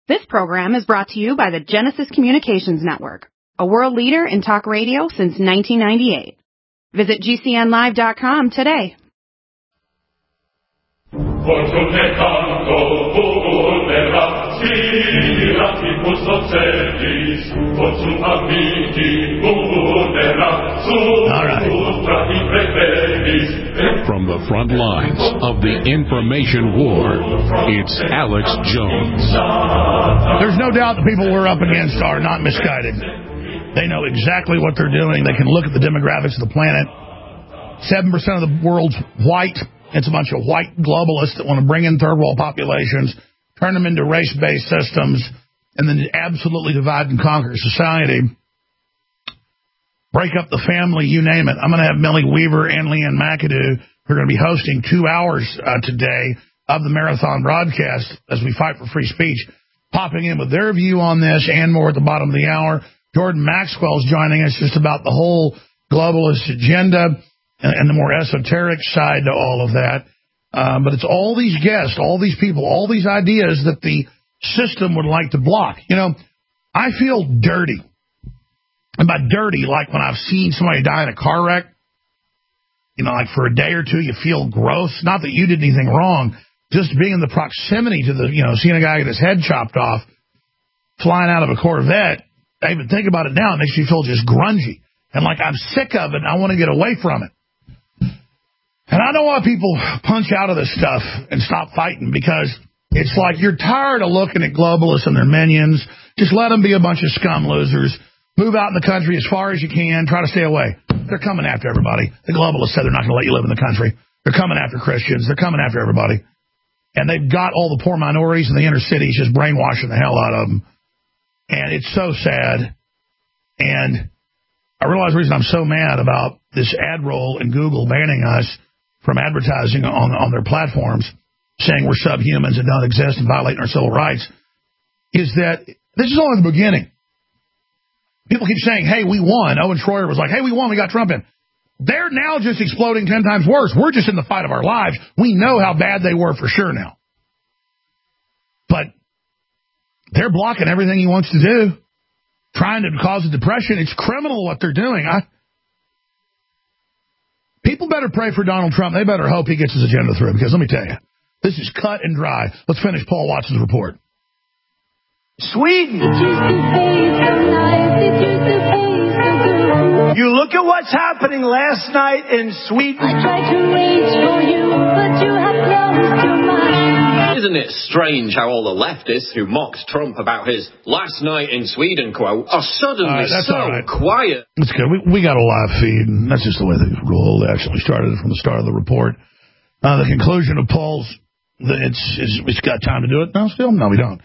This program is brought to you by the Genesis Communications Network, a world leader in talk radio since 1998. Visit GCNlive.com today. All right. From the front lines of the information war, it's Alex Jones. There's no doubt the people we're up against are not misguided. They know exactly what they're doing. They can look at the demographics of the planet. 7% of the world's white. It's a bunch of white globalists that want to bring in third world populations, turn them into race-based systems, and then absolutely divide and conquer society. Break up the family, you name it. I'm going to have Millie Weaver and Leanne McAdoo, who are going to be hosting 2 hours today of the marathon broadcast as we fight for free speech, popping in with their view on this and more at the bottom of the hour. Jordan Maxwell is joining us just about the whole globalist agenda and the more esoteric side to all of that. But it's all these guests, all these people, all these ideas that the system would like to block. You know, I feel dirty. And by dirty, like when I've seen somebody die in a car wreck, you know, like for a day or two, you feel gross. Not that you did anything wrong, just being in the proximity to the, you know, seeing a guy get his head chopped off, flying out of a Corvette. I even think about it now, it makes me feel just grungy. And like I'm sick of it, and I want to get away from it. And I know why people punch out of this stuff and stop fighting, because it's like you're tired of looking at globalists and their minions. Just let them be a bunch of scum losers. Move out in the country as far as you can. Try to stay away. They're coming after everybody. The globalists said they're not going to let you live in the country. They're coming after Christians. They're coming after everybody. And they've got all the poor minorities in the inner cities just brainwashing the hell out of them. And it's so sad. And I realize the reason I'm so mad about this ad roll and Google banning us from advertising on their platforms, saying we're subhumans and don't exist and violating our civil rights, is that this is only the beginning. People keep saying, hey, we won. Owen Schroyer was like, hey, we won. We got Trump in. They're now just exploding 10 times worse. We're just in the fight of our lives. We know how bad they were for sure now. But they're blocking everything he wants to do, trying to cause a depression. It's criminal what they're doing. People better pray for Donald Trump. They better hope he gets his agenda through, because let me tell you, this is cut and dry. Let's finish Paul Watson's report. Sweden. You look at what's happening last night in Sweden. I tried to reach for you, but you have closed your mind. Isn't it strange how all the leftists who mocked Trump about his last night in Sweden quote are suddenly quiet? That's good. We got a live feed, and that's just the way they roll. They actually started it from the start of the report. The conclusion of Paul's, it's got time to do it now still? No, we don't.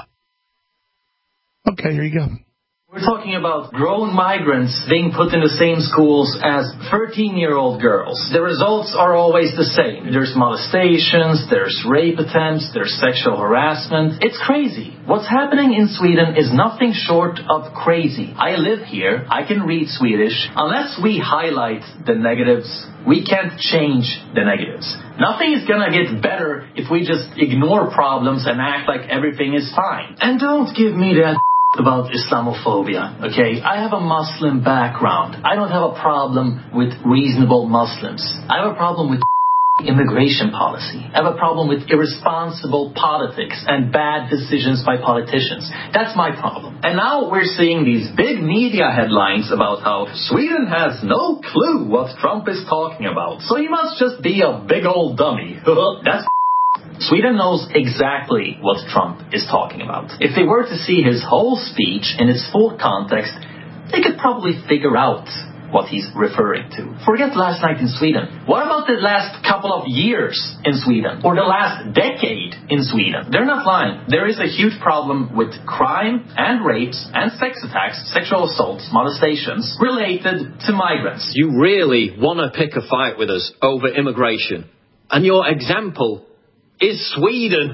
Okay, here you go. We're talking about grown migrants being put in the same schools as 13-year-old girls. The results are always the same. There's molestations, there's rape attempts, there's sexual harassment. It's crazy. What's happening in Sweden is nothing short of crazy. I live here. I can read Swedish. Unless we highlight the negatives, we can't change the negatives. Nothing is gonna get better if we just ignore problems and act like everything is fine. And don't give me that about Islamophobia, okay? I have a Muslim background. I don't have a problem with reasonable Muslims. I have a problem with immigration policy. I have a problem with irresponsible politics and bad decisions by politicians. That's my problem. And now we're seeing these big media headlines about how Sweden has no clue what Trump is talking about. So he must just be a big old dummy. That's Sweden knows exactly what Trump is talking about. If they were to see his whole speech in its full context, they could probably figure out what he's referring to. Forget last night in Sweden. What about the last couple of years in Sweden? Or the last decade in Sweden? They're not lying. There is a huge problem with crime and rapes and sex attacks, sexual assaults, molestations related to migrants. You really want to pick a fight with us over immigration. And your example is Sweden.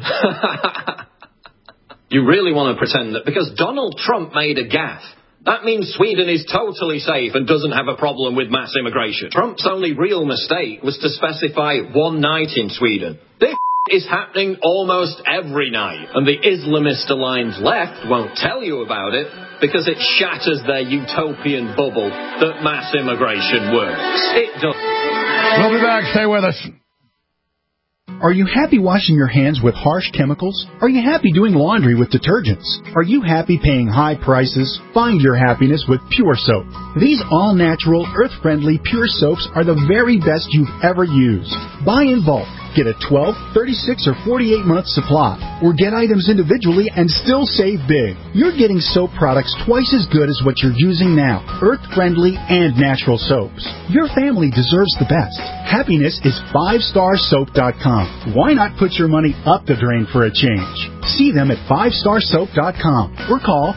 You really want to pretend that because Donald Trump made a gaffe, that means Sweden is totally safe and doesn't have a problem with mass immigration. Trump's only real mistake was to specify one night in Sweden. This is happening almost every night, and the Islamist-aligned left won't tell you about it because it shatters their utopian bubble that mass immigration works. It does. We'll be back. Stay with us. Are you happy washing your hands with harsh chemicals? Are you happy doing laundry with detergents? Are you happy paying high prices? Find your happiness with Pure Soap. These all-natural, earth-friendly Pure Soaps are the very best you've ever used. Buy in bulk. Get a 12, 36, or 48-month supply, or get items individually and still save big. You're getting soap products twice as good as what you're using now, earth-friendly and natural soaps. Your family deserves the best. Happiness is 5starsoap.com. Why not put your money up the drain for a change? See them at 5starsoap.com or call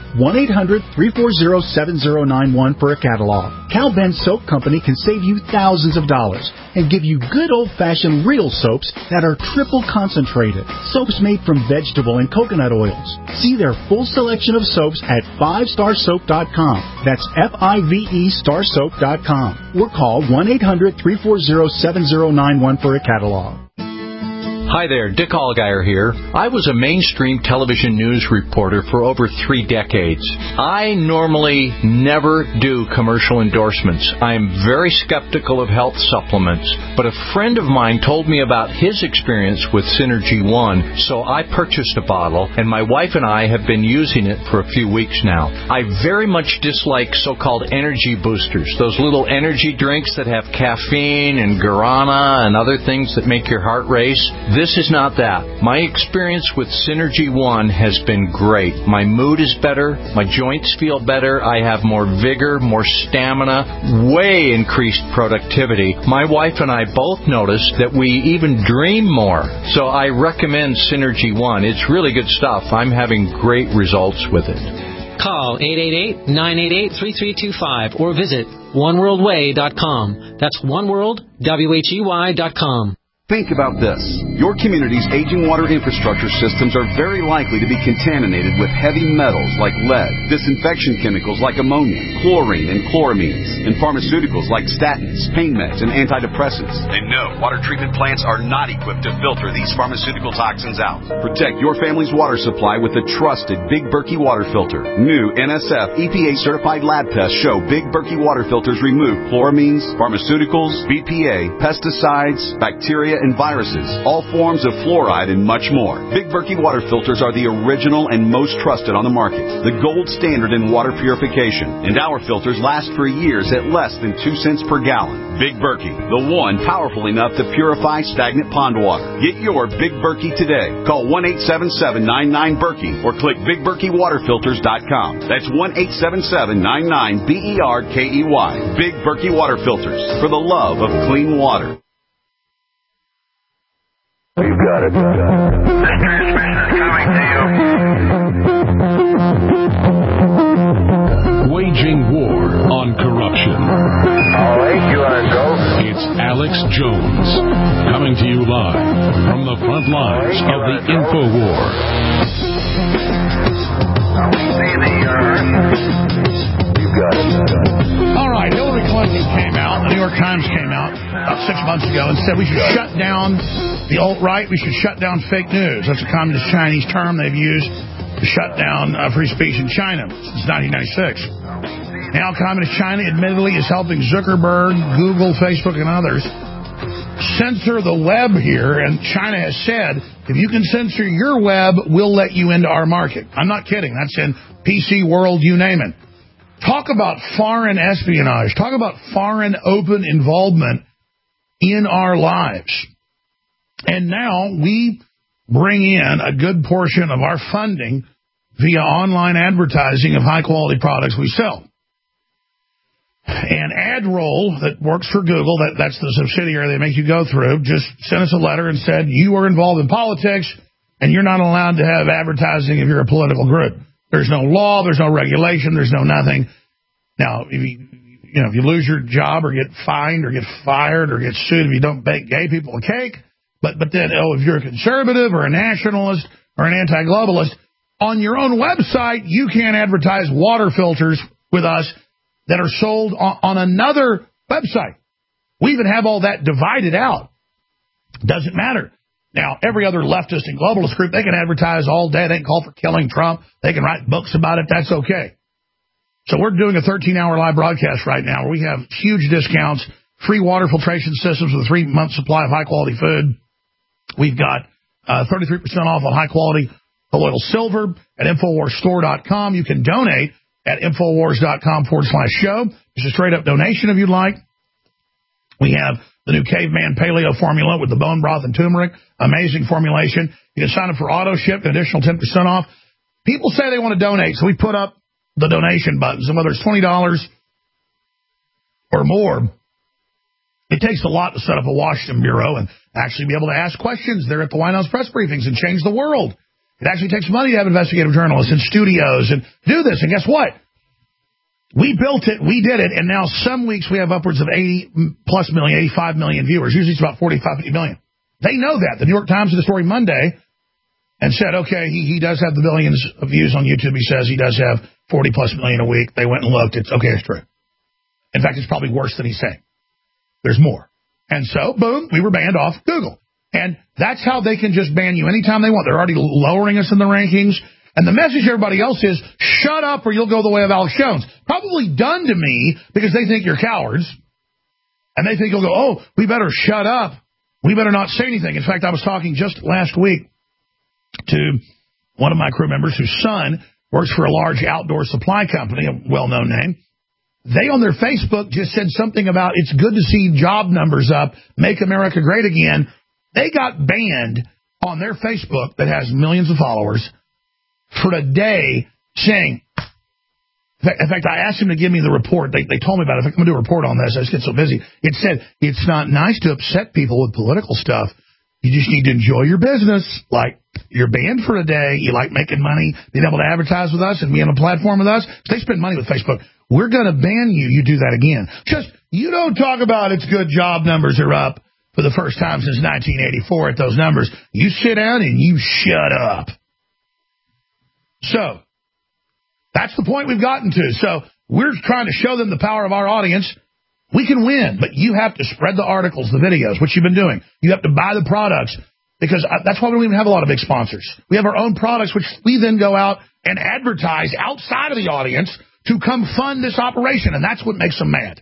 1-800-340-7091 for a catalog. Cal Ben Soap Company can save you thousands of dollars and give you good old-fashioned real soaps that are triple concentrated. Soaps made from vegetable and coconut oils. See their full selection of soaps at 5starsoap.com. That's F-I-V-E starsoap.com. Or call 1-800-340-7091 for a catalog. Hi there, Dick Allgaier here. I was a mainstream television news reporter for over 3 decades. I normally never do commercial endorsements. I am very skeptical of health supplements, but a friend of mine told me about his experience with Synergy One, so I purchased a bottle, and my wife and I have been using it for a few weeks now. I very much dislike so-called energy boosters, those little energy drinks that have caffeine and guarana and other things that make your heart race. This is not that. My experience with Synergy One has been great. My mood is better. My joints feel better. I have more vigor, more stamina, way increased productivity. My wife and I both noticed that we even dream more. So I recommend Synergy One. It's really good stuff. I'm having great results with it. Call 888-988-3325 or visit oneworldway.com. That's oneworldwhey.com. Think about this. Your community's aging water infrastructure systems are very likely to be contaminated with heavy metals like lead, disinfection chemicals like ammonia, chlorine and chloramines, and pharmaceuticals like statins, pain meds, and antidepressants. And no, water treatment plants are not equipped to filter these pharmaceutical toxins out. Protect your family's water supply with the trusted Big Berkey water filter. New NSF EPA-certified lab tests show Big Berkey water filters remove chloramines, pharmaceuticals, BPA, pesticides, bacteria, and viruses, all forms of fluoride, and much more. Big Berkey water filters are the original and most trusted on the market, the gold standard in water purification, and our filters last for years at less than 2 cents per gallon. Big Berkey, the one powerful enough to purify stagnant pond water. Get your Big Berkey today. Call 1-877-99-BERKEY or click BigBerkeyWaterFilters.com. That's 1-877-99-BERKEY. Big Berkey water filters, for the love of clean water. You got it. This transmission is coming to you. Waging war on corruption. All right, you want to go? It's Alex Jones, coming to you live from the front lines of the Info War. You got it. All right, Hillary Clinton came out, the New York Times came out about 6 months ago and said we should shut down the alt-right, we should shut down fake news. That's a communist Chinese term they've used to shut down free speech in China since 1996. Now communist China admittedly is helping Zuckerberg, Google, Facebook, and others censor the web here, and China has said, if you can censor your web, we'll let you into our market. I'm not kidding. That's in PC World, you name it. Talk about foreign espionage. Talk about foreign open involvement in our lives. And now we bring in a good portion of our funding via online advertising of high-quality products we sell. And AdRoll, that works for Google, that's the subsidiary they make you go through, just sent us a letter and said, you are involved in politics, and you're not allowed to have advertising if you're a political group. There's no law, there's no regulation, there's no nothing. Now, if you lose your job or get fined or get fired or get sued if you don't bake gay people a cake, but then, if you're a conservative or a nationalist or an anti-globalist, on your own website, you can't advertise water filters with us that are sold on another website. We even have all that divided out. Doesn't matter. Now, every other leftist and globalist group, they can advertise all day. They can call for killing Trump. They can write books about it. That's okay. So we're doing a 13-hour live broadcast right now where we have huge discounts, free water filtration systems with a 3-month supply of high-quality food. We've got 33% off on high-quality colloidal silver at InfoWarsStore.com. You can donate at InfoWars.com/show. It's a straight-up donation if you'd like. We have the new Caveman Paleo formula with the bone broth and turmeric. Amazing formulation. You can sign up for auto ship, an additional 10% off. People say they want to donate, so we put up the donation buttons. And whether it's $20 or more, it takes a lot to set up a Washington bureau and actually be able to ask questions there at the White House press briefings and change the world. It actually takes money to have investigative journalists and studios and do this. And guess what? We built it, we did it, and now some weeks we have upwards of 80+ million, 85 million viewers. Usually it's about 45, 50 million. They know that. The New York Times did a story Monday and said, okay, he does have the billions of views on YouTube. He says he does have 40+ million a week. They went and looked. It's okay, it's true. In fact, it's probably worse than he's saying. There's more. And so, boom, we were banned off Google. And that's how they can just ban you anytime they want. They're already lowering us in the rankings. And the message to everybody else is, shut up or you'll go the way of Alex Jones. Probably done to me because they think you're cowards. And they think you'll go, oh, we better shut up. We better not say anything. In fact, I was talking just last week to one of my crew members whose son works for a large outdoor supply company, a well-known name. They on their Facebook just said something about it's good to see job numbers up, make America great again. They got banned on their Facebook that has millions of followers for a day saying, in fact, I asked him to give me the report. They told me about it. I'm going to do a report on this. I just get so busy. It said, it's not nice to upset people with political stuff. You just need to enjoy your business. Like, you're banned for a day. You like making money, being able to advertise with us and be on a platform with us. They spend money with Facebook. We're going to ban you. You do that again. Just, you don't talk about it's good job numbers are up for the first time since 1984 at those numbers. You sit down and you shut up. So, that's the point we've gotten to. So, we're trying to show them the power of our audience. We can win, but you have to spread the articles, the videos, which you've been doing. You have to buy the products, because that's why we don't even have a lot of big sponsors. We have our own products, which we then go out and advertise outside of the audience to come fund this operation, and that's what makes them mad.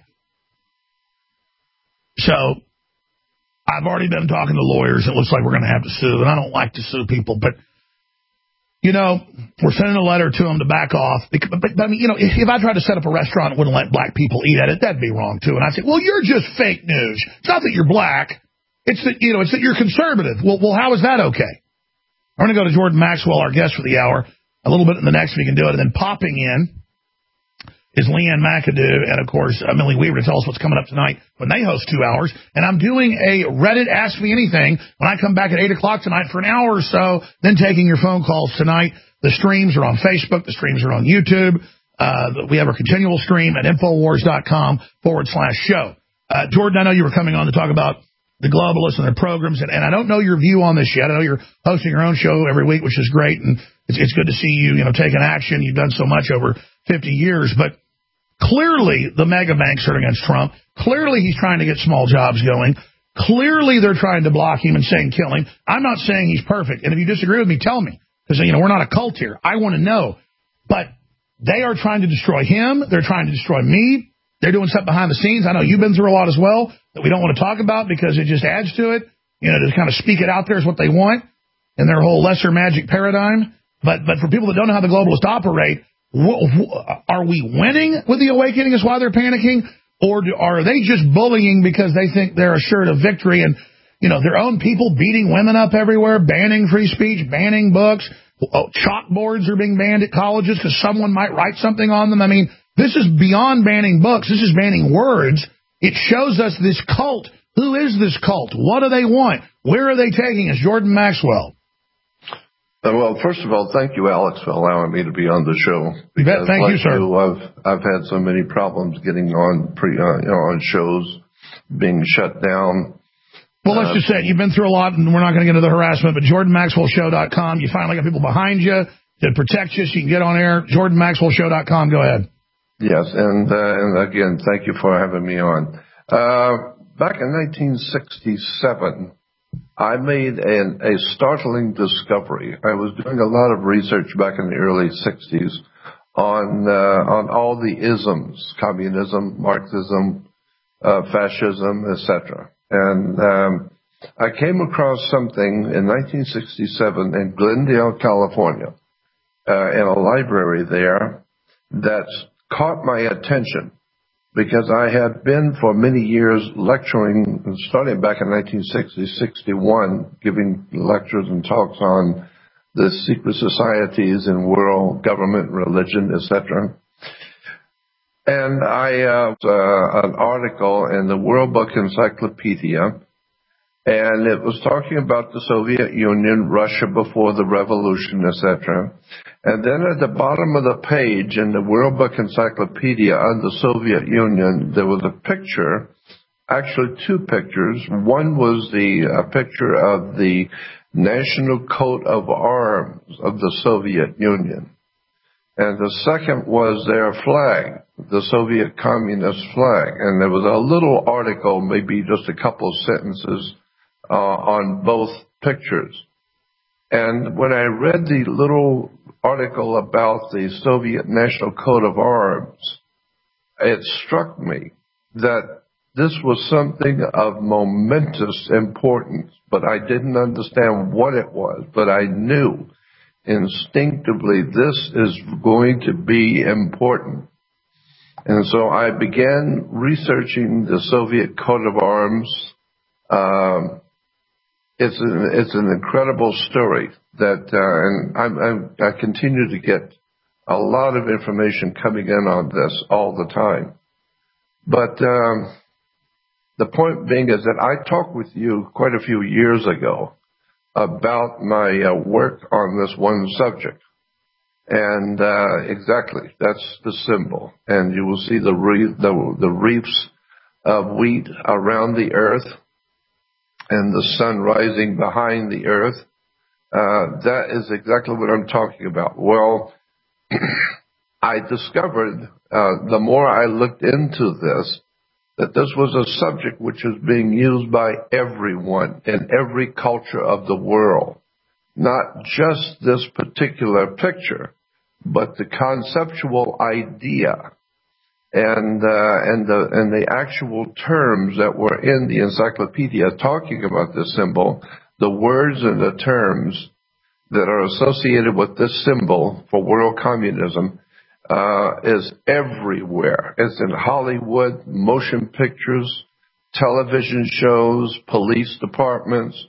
So, I've already been talking to lawyers. It looks like we're going to have to sue, and I don't like to sue people, but you know, we're sending a letter to them to back off. But I mean, you know, if I tried to set up a restaurant and wouldn't let black people eat at it, that'd be wrong, too. And I'd say, well, you're just fake news. It's not that you're black. It's that, you know, it's that you're conservative. Well, how is that okay? I'm going to go to Jordan Maxwell, our guest for the hour, a little bit in the next we can do it. And then popping in is Leanne McAdoo and, of course, Millie Weaver to tell us what's coming up tonight when they host 2 hours. And I'm doing a Reddit Ask Me Anything when I come back at 8 o'clock tonight for an hour or so, then taking your phone calls tonight. The streams are on Facebook. The streams are on YouTube. We have our continual stream at Infowars.com/show. Jordan, I know you were coming on to talk about the globalists and their programs, and I don't know your view on this yet. I know you're hosting your own show every week, which is great, and it's good to see you taking action. You've done so much over 50 years, but clearly, the mega banks are against Trump. Clearly, he's trying to get small jobs going. Clearly, they're trying to block him and saying kill him. I'm not saying he's perfect. And if you disagree with me, tell me. Because, we're not a cult here. I want to know. But they are trying to destroy him. They're trying to destroy me. They're doing stuff behind the scenes. I know you've been through a lot as well that we don't want to talk about because it just adds to it. To kind of speak it out there is what they want in their whole lesser magic paradigm. But for people that don't know how the globalists operate, are we winning with the awakening is why they're panicking? Or are they just bullying because they think they're assured of victory and, their own people beating women up everywhere, banning free speech, banning books, chalkboards are being banned at colleges because someone might write something on them. I mean, this is beyond banning books. This is banning words. It shows us this cult. Who is this cult? What do they want? Where are they taking us? Jordan Maxwell. Well, first of all, thank you, Alex, for allowing me to be on the show. Thank you, sir. I've had so many problems getting on on shows, being shut down. Well, let's just say you've been through a lot, and we're not going to get into the harassment, but JordanMaxwellShow.com. You finally got people behind you to protect you so you can get on air. JordanMaxwellShow.com. Go ahead. Yes, and again, thank you for having me on. Back in 1967, I made a startling discovery. I was doing a lot of research back in the early 60s on all the isms, communism, Marxism, fascism, etc. And I came across something in 1967 in Glendale, California, in a library there that caught my attention because I had been for many years lecturing, starting back in 1960-61, giving lectures and talks on the secret societies in world government, religion, etc. And I an article in the World Book Encyclopedia, and it was talking about the Soviet Union, Russia before the revolution, etc. And then at the bottom of the page in the World Book Encyclopedia on the Soviet Union, there was a picture, actually two pictures. One was the picture of the national coat of arms of the Soviet Union. And the second was their flag, the Soviet Communist flag. And there was a little article, maybe just a couple of sentences, on both pictures. And when I read the little article about the Soviet national coat of arms, it struck me that this was something of momentous importance, but I didn't understand what it was, but I knew instinctively this is going to be important. And so I began researching the Soviet coat of arms. It's an incredible story that, and I continue to get a lot of information coming in on this all the time. But the point being is that I talked with you quite a few years ago about my work on this one subject. And exactly, that's the symbol. And you will see the reefs of wheat around the earth and the sun rising behind the earth. That is exactly what I'm talking about. Well, I discovered, the more I looked into this, that this was a subject which is being used by everyone in every culture of the world. Not just this particular picture, but the conceptual idea and the actual terms that were in the encyclopedia talking about this symbol, the words and the terms that are associated with this symbol for world communism is everywhere. It's in Hollywood, motion pictures, television shows, police departments,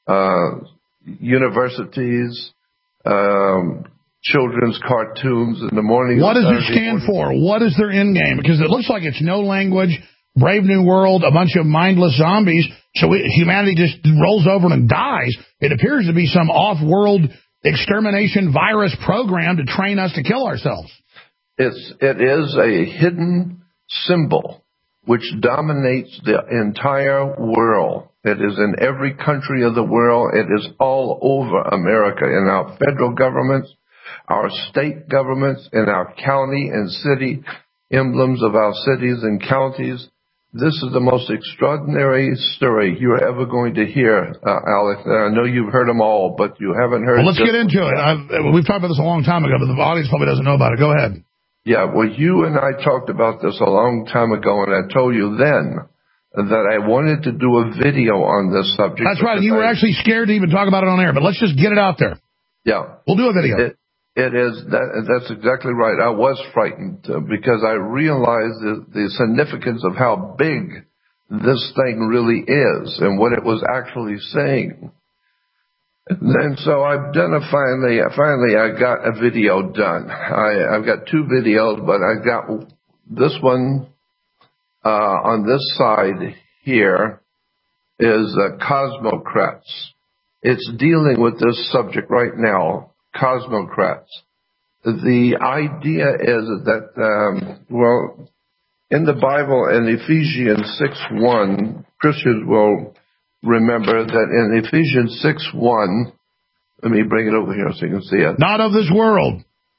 universities, children's cartoons in the morning. What does it stand for? What is their end game? Because it looks like it's no language, Brave New World, a bunch of mindless zombies, so humanity just rolls over and dies. It appears to be some off-world extermination virus program to train us to kill ourselves. It is a hidden symbol which dominates the entire world. It is in every country of the world. It is all over America, in our federal governments, our state governments, in our county and city emblems of our cities and counties. This is the most extraordinary story you're ever going to hear, Alex. I know you've heard them all, but you haven't heard. Well, let's get into it. We've talked about this a long time ago, but the audience probably doesn't know about it. Go ahead. Yeah, well, you and I talked about this a long time ago, and I told you then that I wanted to do a video on this subject. That's right. You were actually scared to even talk about it on air, but let's just get it out there. Yeah. We'll do a video. That's exactly right. I was frightened because I realized the significance of how big this thing really is and what it was actually saying. And so I've done finally I got a video done. I've got two videos, but I got this one on this side here is Cosmocrats. It's dealing with this subject right now, Cosmocrats. The idea is that, well, in the Bible, in Ephesians 6:1, Christians will remember that in Ephesians 6:1, let me bring it over here so you can see it. Not of this world.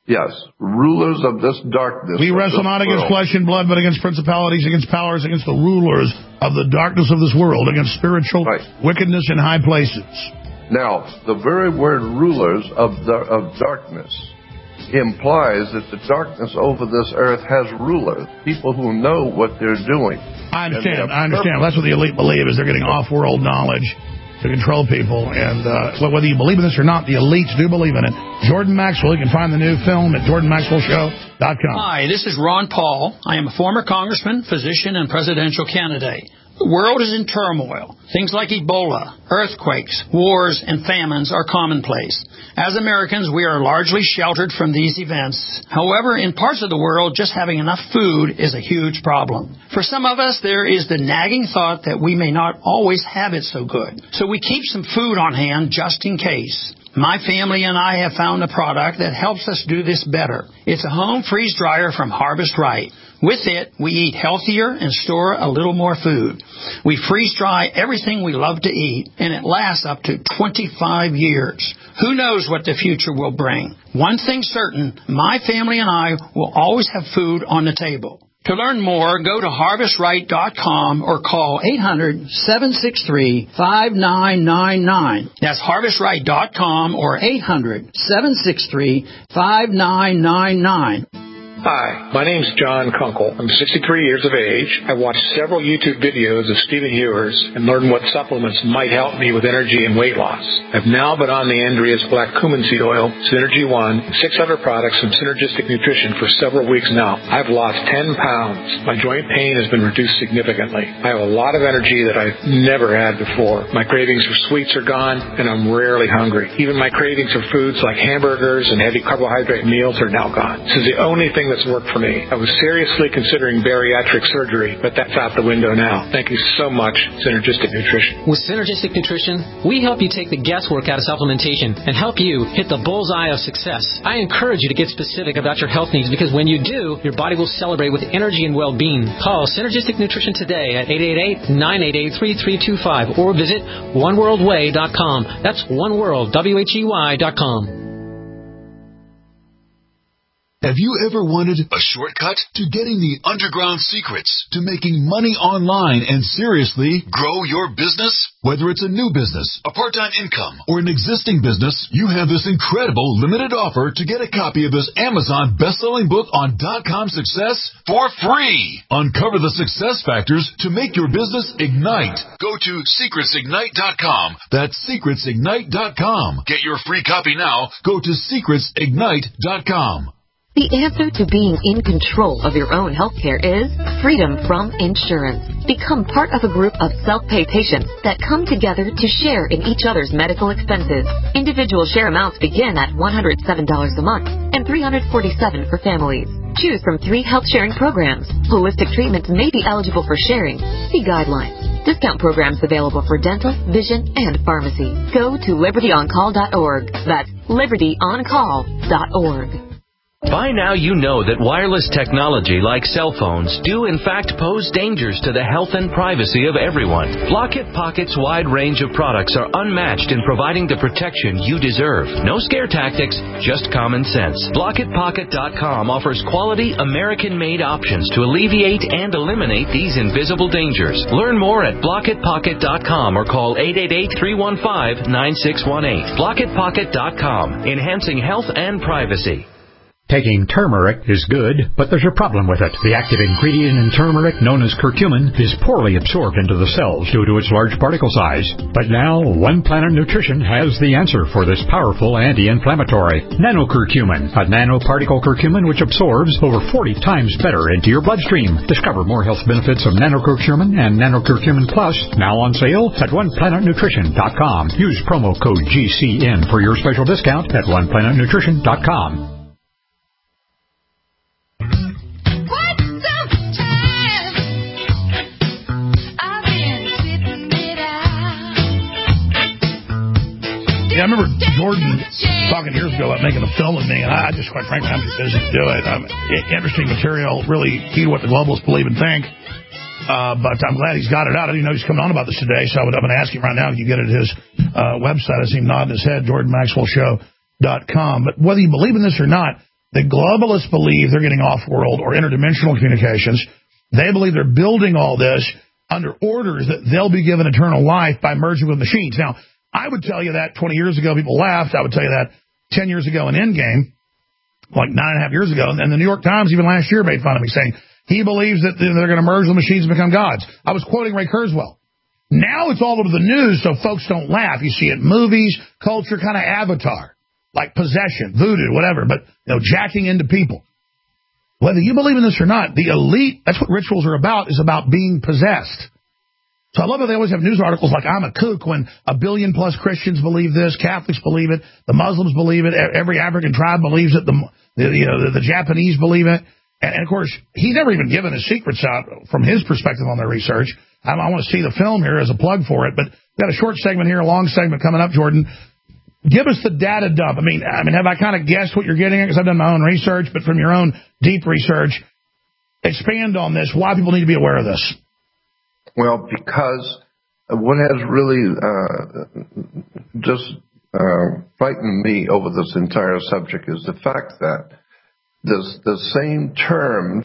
Yes, rulers of this darkness. We wrestle not against flesh and blood, but against principalities, against powers, against the rulers of the darkness of this world, against spiritual wickedness in high places. Now, the very word rulers of darkness implies that the darkness over this earth has rulers, people who know what they're doing. I understand. That's what the elite believe, is they're getting off-world knowledge to control people. And whether you believe in this or not, the elites do believe in it. Jordan Maxwell, you can find the new film at jordanmaxwellshow.com. Hi, this is Ron Paul. I am a former congressman, physician, and presidential candidate. The world is in turmoil. Things like Ebola, earthquakes, wars, and famines are commonplace. As Americans, we are largely sheltered from these events. However, in parts of the world, just having enough food is a huge problem. For some of us, there is the nagging thought that we may not always have it so good. So we keep some food on hand just in case. My family and I have found a product that helps us do this better. It's a home freeze dryer from Harvest Right. With it, we eat healthier and store a little more food. We freeze dry everything we love to eat, and it lasts up to 25 years. Who knows what the future will bring? One thing certain, my family and I will always have food on the table. To learn more, go to HarvestRight.com or call 800-763-5999. That's HarvestRight.com or 800-763-5999. Hi, my name's John Kunkel. I'm 63 years of age. I watched several YouTube videos of Stephen Ewers and learned what supplements might help me with energy and weight loss. I've now been on the Andreas Black Cumin Seed Oil, Synergy One, and 6 other products from Synergistic Nutrition for several weeks now. I've lost 10 pounds. My joint pain has been reduced significantly. I have a lot of energy that I've never had before. My cravings for sweets are gone, and I'm rarely hungry. Even my cravings for foods like hamburgers and heavy carbohydrate meals are now gone. This is the only thing that's worked for me. I was seriously considering bariatric surgery, but that's out the window now. Thank you so much, Synergistic Nutrition. With Synergistic Nutrition, we help you take the guesswork out of supplementation and help you hit the bullseye of success. I encourage you to get specific about your health needs, because when you do, your body will celebrate with energy and well-being. Call Synergistic Nutrition today at 888-988-3325 or visit oneworldway.com. That's oneworld.com. Have you ever wanted a shortcut to getting the underground secrets to making money online and seriously grow your business? Whether it's a new business, a part-time income, or an existing business, you have this incredible limited offer to get a copy of this Amazon best-selling book on .com success for free. Uncover the success factors to make your business ignite. Go to secretsignite.com. That's secretsignite.com. Get your free copy now. Go to secretsignite.com. The answer to being in control of your own healthcare is freedom from insurance. Become part of a group of self-pay patients that come together to share in each other's medical expenses. Individual share amounts begin at $107 a month and $347 for families. Choose from 3 health-sharing programs. Holistic treatments may be eligible for sharing. See guidelines. Discount programs available for dental, vision, and pharmacy. Go to libertyoncall.org. That's libertyoncall.org. By now you know that wireless technology like cell phones do in fact pose dangers to the health and privacy of everyone. Blockit Pocket's wide range of products are unmatched in providing the protection you deserve. No scare tactics, just common sense. BlockitPocket.com offers quality American-made options to alleviate and eliminate these invisible dangers. Learn more at BlockitPocket.com or call 888-315-9618. BlockitPocket.com, enhancing health and privacy. Taking turmeric is good, but there's a problem with it. The active ingredient in turmeric, known as curcumin, is poorly absorbed into the cells due to its large particle size. But now, One Planet Nutrition has the answer for this powerful anti-inflammatory. Nanocurcumin, a nanoparticle curcumin which absorbs over 40 times better into your bloodstream. Discover more health benefits of nanocurcumin and nanocurcumin plus, now on sale at OnePlanetNutrition.com. Use promo code GCN for your special discount at OnePlanetNutrition.com. Yeah, I remember Jordan talking years ago about making a film with me, and I just, quite frankly, I'm too busy to do it. Interesting material, really key to what the globalists believe and think. But I'm glad he's got it out. I didn't know he's coming on about this today, so I'm going to ask him right now if you get it at his website. I see him nodding his head, jordanmaxwellshow.com. But whether you believe in this or not, The globalists believe they're getting off-world or interdimensional communications. They believe they're building all this under orders that they'll be given eternal life by merging with machines. Now, I would tell you that 20 years ago, people laughed. I would tell you that 10 years ago in Endgame, like 9.5 years ago. And the New York Times even last year made fun of me, saying he believes that they're going to merge the machines and become gods. I was quoting Ray Kurzweil. Now it's all over the news, so folks don't laugh. You see it in movies, culture, kind of Avatar, like possession, voodoo, whatever, but jacking into people. Whether you believe in this or not, the elite, that's what rituals are about, is about being possessed. So I love how they always have news articles like I'm a kook when 1 billion plus Christians believe this, Catholics believe it, the Muslims believe it, every African tribe believes it, the Japanese believe it. And, of course, he's never even given his secrets out from his perspective on their research. I want to see the film here as a plug for it, but we've got a short segment here, a long segment coming up, Jordan. Give us the data dump. I mean, have I kind of guessed what you're getting at? Because I've done my own research, but from your own deep research, expand on this. Why people need to be aware of this? Well, because what has really frightened me over this entire subject is the fact that the same terms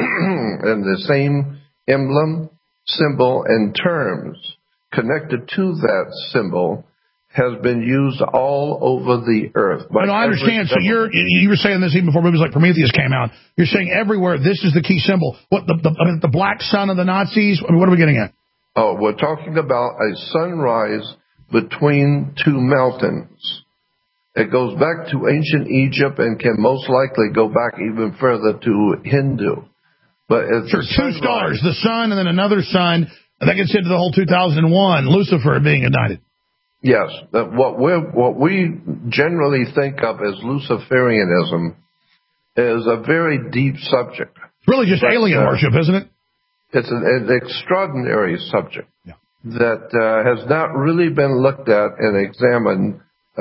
and the same emblem, symbol, and terms connected to that symbol has been used all over the earth. No, I understand. So you were saying this even before movies like Prometheus came out. You're saying everywhere this is the key symbol. What the black sun of the Nazis? I mean, what are we getting at? Oh, we're talking about a sunrise between two mountains. It goes back to ancient Egypt and can most likely go back even further to Hindu. But it's sure, two stars, the sun and then another sun, and that gets into the whole 2001 Lucifer being ignited. Yes, what we generally think of as Luciferianism is a very deep subject. It's really just alien worship, isn't it? It's an extraordinary subject that has not really been looked at and examined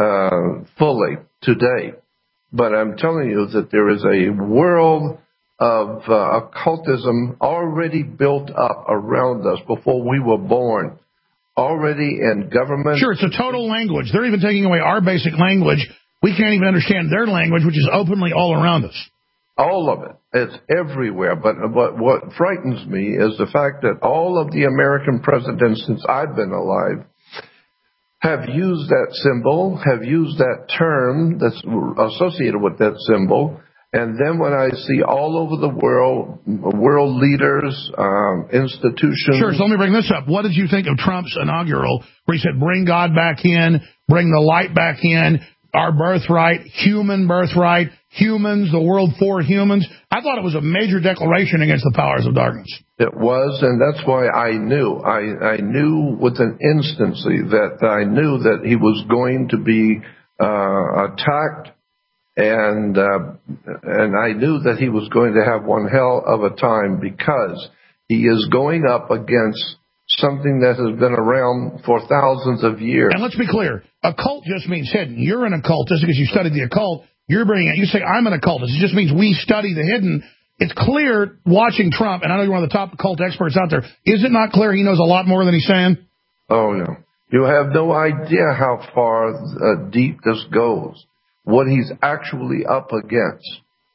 fully today. But I'm telling you that there is a world of occultism already built up around us before we were born. Already in government. Sure, it's a total language. They're even taking away our basic language. We can't even understand their language, which is openly all around us. All of it. It's everywhere. But what frightens me is the fact that all of the American presidents since I've been alive have used that symbol, have used that term that's associated with that symbol. And then when I see all over the world leaders, institutions... Sure, so let me bring this up. What did you think of Trump's inaugural, where he said, bring God back in, bring the light back in, our birthright, human birthright, humans, the world for humans? I thought it was a major declaration against the powers of darkness. It was, and that's why I knew. I knew with an instancy that I knew that he was going to be attacked. And I knew that he was going to have one hell of a time because he is going up against something that has been around for thousands of years. And let's be clear, occult just means hidden. You're an occultist because you studied the occult. You're bringing it. You say, I'm an occultist. It just means we study the hidden. It's clear watching Trump, and I know you're one of the top occult experts out there, is it not clear he knows a lot more than he's saying? Oh, no. You have no idea how far deep this goes. What he's actually up against.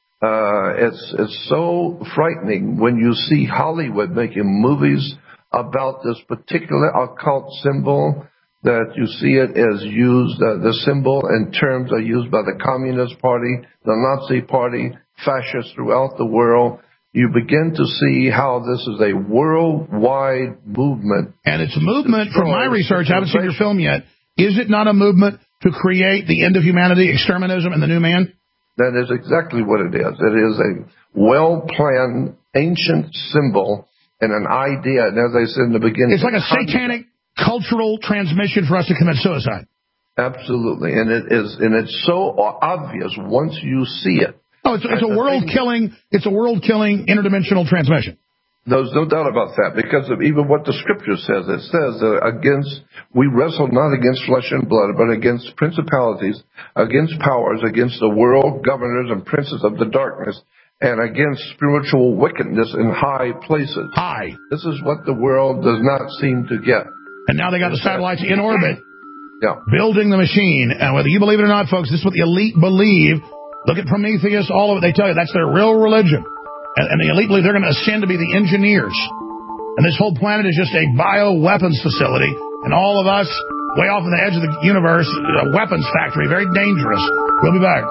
It's so frightening when you see Hollywood making movies about this particular occult symbol that you see it as used, the symbol and terms are used by the Communist Party, the Nazi Party, fascists throughout the world. You begin to see how this is a worldwide movement. And it's a movement, from my research, I haven't seen your film yet, is it not a movement to create the end of humanity, exterminism, and the new man? That is exactly what it is. It is a well-planned, ancient symbol and an idea. And as I said in the beginning... It's like a satanic cultural transmission for us to commit suicide. Absolutely. And it's so obvious once you see it. Oh, it's a world-killing interdimensional transmission. There's no doubt about that, because of even what the Scripture says. It says we wrestle not against flesh and blood, but against principalities, against powers, against the world governors and princes of the darkness, and against spiritual wickedness in high places. High. This is what the world does not seem to get. And now they got the satellites in orbit, building the machine. And whether you believe it or not, folks, this is what the elite believe. Look at Prometheus, all of it. They tell you that's their real religion. And the elite believe they're going to ascend to be the engineers. And this whole planet is just a bioweapons facility. And all of us, way off on the edge of the universe, a weapons factory, very dangerous. We'll be back.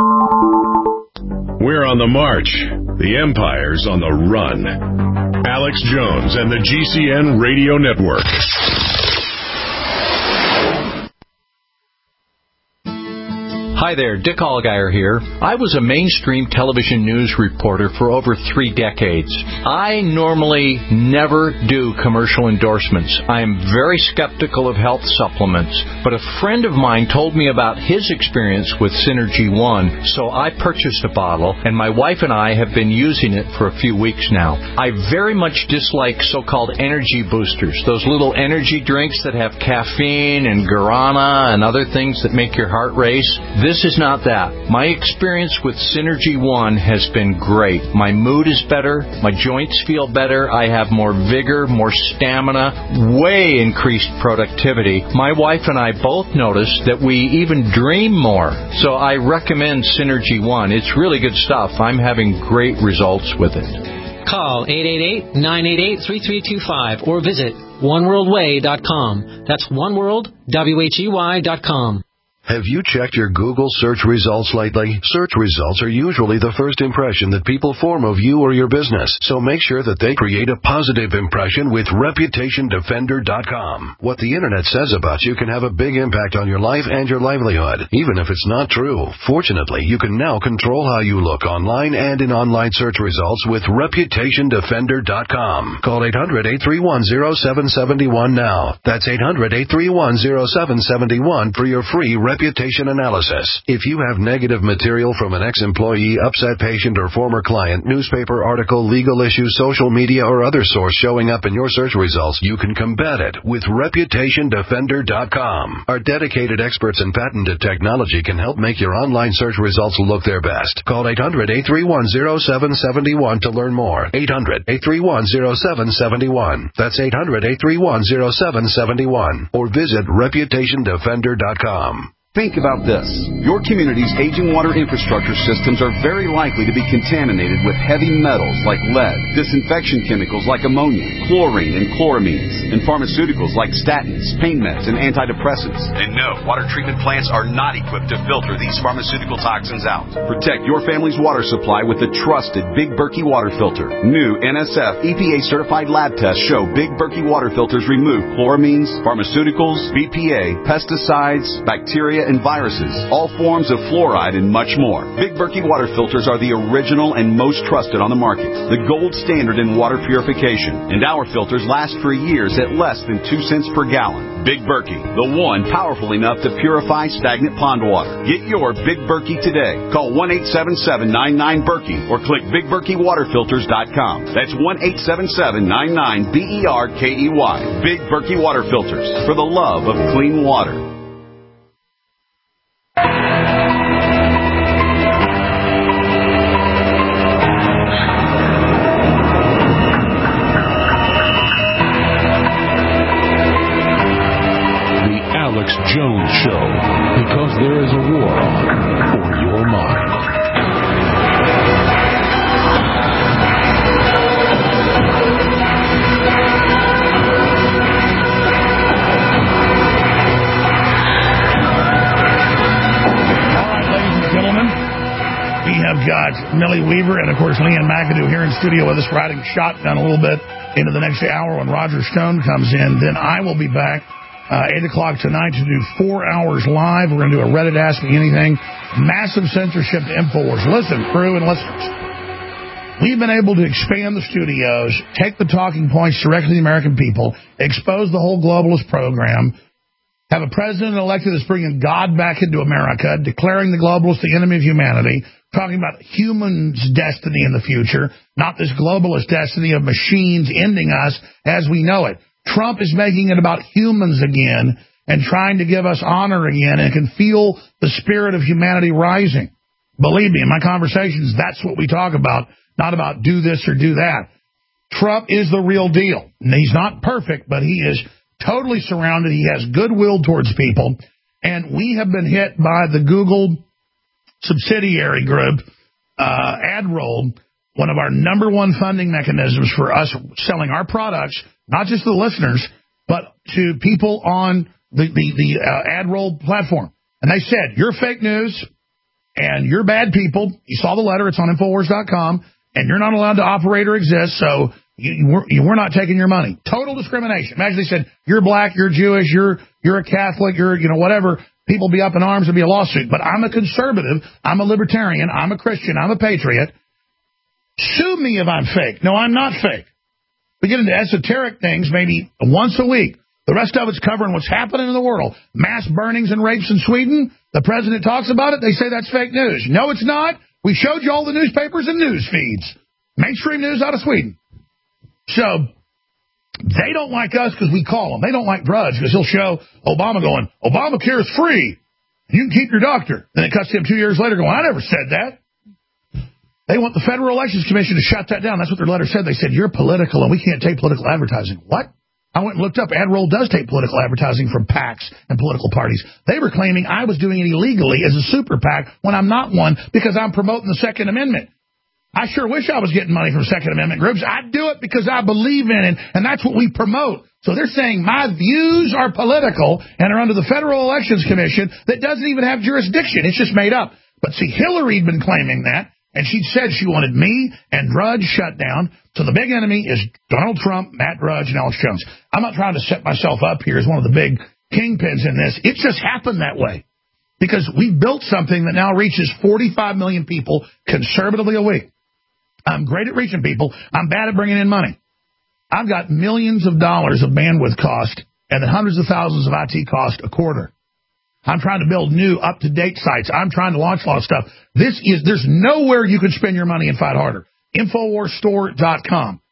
We're on the march. The empire's on the run. Alex Jones and the GCN Radio Network. Hi there, Dick Allgaier here. I was a mainstream television news reporter for over 3 decades. I normally never do commercial endorsements. I am very skeptical of health supplements, but a friend of mine told me about his experience with Synergy One, so I purchased a bottle, and my wife and I have been using it for a few weeks now. I very much dislike so-called energy boosters, those little energy drinks that have caffeine and guarana and other things that make your heart race. This is not that. My experience with Synergy One has been great. My mood is better. My joints feel better. I have more vigor, more stamina, way increased productivity. My wife and I both noticed that we even dream more. So I recommend Synergy One. It's really good stuff. I'm having great results with it. Call 888-988-3325 or visit oneworldway.com. That's oneworldway.com. Have you checked your Google search results lately? Search results are usually the first impression that people form of you or your business, so make sure that they create a positive impression with ReputationDefender.com. What the Internet says about you can have a big impact on your life and your livelihood, even if it's not true. Fortunately, you can now control how you look online and in online search results with ReputationDefender.com. Call 800-831-0771 now. That's 800-831-0771 for your free reputation analysis. If you have negative material from an ex-employee, upset patient, or former client, newspaper article, legal issue, social media, or other source showing up in your search results, you can combat it with ReputationDefender.com. Our dedicated experts in patented technology can help make your online search results look their best. Call 800-831-0771 to learn more. 800-831-0771. That's 800-831-0771. Or visit ReputationDefender.com. Think about this. Your community's aging water infrastructure systems are very likely to be contaminated with heavy metals like lead, disinfection chemicals like ammonia, chlorine and chloramines, and pharmaceuticals like statins, pain meds, and antidepressants. And no, water treatment plants are not equipped to filter these pharmaceutical toxins out. Protect your family's water supply with the trusted Big Berkey water filter. New NSF EPA-certified lab tests show Big Berkey water filters remove chloramines, pharmaceuticals, BPA, pesticides, bacteria, and viruses, all forms of fluoride, and much more. Big Berkey water filters are the original and most trusted on the market, the gold standard in water purification, and our filters last for years at less than 2 cents per gallon. Big Berkey, the one powerful enough to purify stagnant pond water. Get your Big Berkey today. Call 1-877-99-BERKEY or click BigBerkeyWaterFilters.com. That's 1-877-99-BERKEY. Big Berkey water filters, for the love of clean water. Alex Jones Show, because there is a war for your mind. All right, ladies and gentlemen, we have got Millie Weaver and, of course, Leanne McAdoo here in studio with us, riding shotgun a little bit into the next hour when Roger Stone comes in. Then I will be back 8 o'clock tonight to do 4 hours live. We're going to do a Reddit Ask Me Anything. Massive censorship to InfoWars. Listen, crew and listeners. We've been able to expand the studios, take the talking points directly to the American people, expose the whole globalist program, have a president elected that's bringing God back into America, declaring the globalists the enemy of humanity, talking about humans' destiny in the future, not this globalist destiny of machines ending us as we know it. Trump is making it about humans again and trying to give us honor again, and can feel the spirit of humanity rising. Believe me, in my conversations, that's what we talk about, not about do this or do that. Trump is the real deal. And he's not perfect, but he is totally surrounded. He has goodwill towards people. And we have been hit by the Google subsidiary group, AdRoll, one of our number one funding mechanisms for us selling our products, not just to the listeners, but to people on the AdRoll platform. And they said, you're fake news and you're bad people. You saw the letter. It's on Infowars.com. And you're not allowed to operate or exist, so we're not taking your money. Total discrimination. Imagine they said, you're black, you're Jewish, you're a Catholic, you're, whatever. People be up in arms, there'd be a lawsuit. But I'm a conservative, I'm a libertarian, I'm a Christian, I'm a patriot. Sue me if I'm fake. No, I'm not fake. We get into esoteric things maybe once a week. The rest of it's covering what's happening in the world. Mass burnings and rapes in Sweden. The president talks about it. They say that's fake news. No, it's not. We showed you all the newspapers and news feeds. Mainstream news out of Sweden. So they don't like us because we call them. They don't like Drudge because he'll show Obama going, Obamacare is free. You can keep your doctor. Then it cuts to him 2 years later going, I never said that. They want the Federal Elections Commission to shut that down. That's what their letter said. They said, you're political and we can't take political advertising. What? I went and looked up. AdRoll does take political advertising from PACs and political parties. They were claiming I was doing it illegally as a super PAC when I'm not one because I'm promoting the Second Amendment. I sure wish I was getting money from Second Amendment groups. I do it because I believe in it, and that's what we promote. So they're saying my views are political and are under the Federal Elections Commission that doesn't even have jurisdiction. It's just made up. But see, Hillary'd been claiming that, and she'd said she wanted me and Drudge shut down. So the big enemy is Donald Trump, Matt Drudge, and Alex Jones. I'm not trying to set myself up here as one of the big kingpins in this. It just happened that way because we built something that now reaches 45 million people conservatively a week. I'm great at reaching people. I'm bad at bringing in money. I've got millions of dollars of bandwidth cost and then hundreds of thousands of IT cost a quarter. I'm trying to build new, up-to-date sites. I'm trying to launch a lot of stuff. There's nowhere you could spend your money and fight harder. InfoWarsStore.com.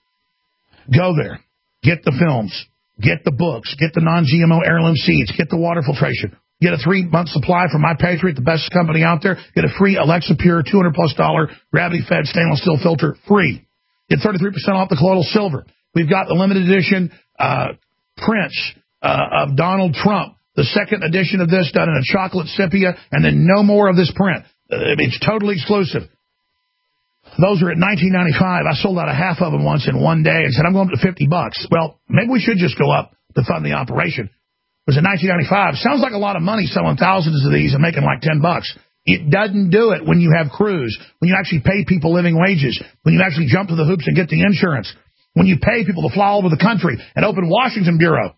Go there. Get the films. Get the books. Get the non-GMO heirloom seeds. Get the water filtration. Get a 3-month supply from My Patriot, the best company out there. Get a free Alexa Pure $200+ gravity-fed stainless steel filter free. Get 33% off the colloidal silver. We've got the limited edition prints of Donald Trump. The second edition of this done in a chocolate sepia, and then no more of this print. It's totally exclusive. Those are at $19.95. I sold out a half of them once in one day and said, I'm going up to $50. Well, maybe we should just go up to fund the operation. It was at $19.95. Sounds like a lot of money selling thousands of these and making like $10. It doesn't do it when you have crews, when you actually pay people living wages, when you actually jump to the hoops and get the insurance, when you pay people to fly all over the country and open Washington Bureau.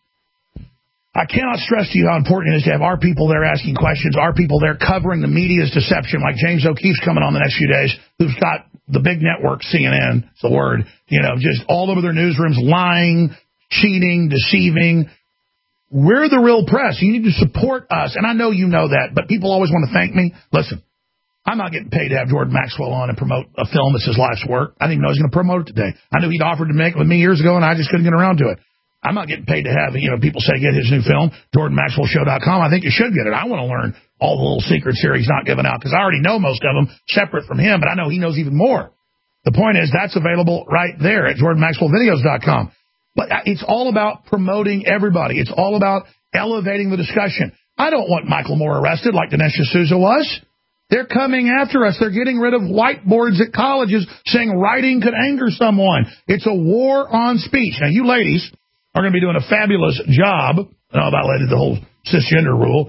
I cannot stress to you how important it is to have our people there asking questions, our people there covering the media's deception, like James O'Keefe's coming on the next few days, who's got the big network, CNN, it's the word, just all over their newsrooms, lying, cheating, deceiving. We're the real press. You need to support us, and I know you know that, but people always want to thank me. Listen, I'm not getting paid to have Jordan Maxwell on and promote a film that's his life's work. I didn't even know he was going to promote it today. I knew he'd offered to make it with me years ago, and I just couldn't get around to it. I'm not getting paid to have, people say get his new film, JordanMaxwellShow.com. I think you should get it. I want to learn all the little secrets here he's not giving out because I already know most of them separate from him, but I know he knows even more. The point is that's available right there at JordanMaxwellVideos.com. But it's all about promoting everybody. It's all about elevating the discussion. I don't want Michael Moore arrested like Dinesh D'Souza was. They're coming after us. They're getting rid of whiteboards at colleges saying writing could anger someone. It's a war on speech. Now, you ladies are going to be doing a fabulous job. I know about the whole cisgender rule.